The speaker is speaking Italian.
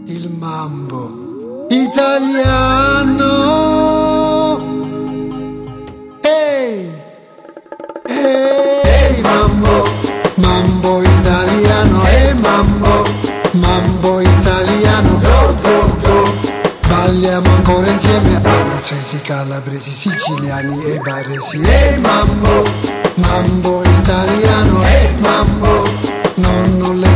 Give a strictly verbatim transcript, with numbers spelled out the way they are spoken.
Il mambo italiano. Ehi, ehi, mambo, mambo italiano. Ehi, mambo, mambo italiano. Go, go, go. Balliamo ancora insieme, abruzzesi, calabresi, siciliani e baresi. Ehi, mambo, mambo italiano. Ehi, mambo, non, non le